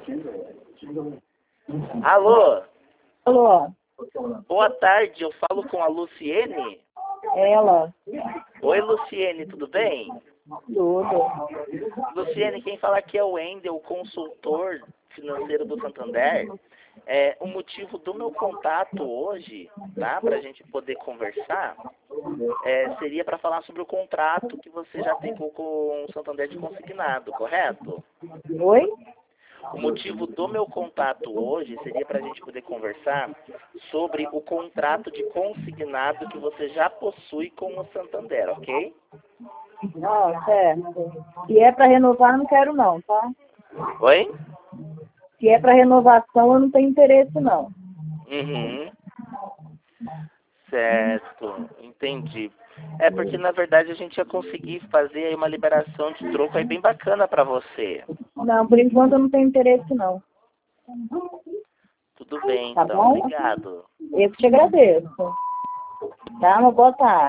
Alô? Alô? Boa tarde, eu falo com a Luciene? Ela? Oi, Luciene, tudo bem? Tudo. Luciene, quem fala aqui é o Wendel, consultor financeiro do Santander. O motivo do meu contato hoje, tá, para a gente poder conversar, seria para falar sobre o contrato que você já tem com o Santander de consignado, correto? Oi? O motivo do meu contato hoje seria para a gente poder conversar sobre o contrato de consignado que você já possui com o Santander, ok? Ah, certo. Se é para renovar, não quero não, tá? Oi? Se é para renovação, eu não tenho interesse não. Uhum. Certo, entendi. Porque na verdade a gente ia conseguir fazer aí uma liberação de troco aí bem bacana para você. Não, por enquanto eu não tenho interesse não. Tudo bem, Tá então. bom? Obrigado. Eu que te agradeço. Tá? Uma boa tarde.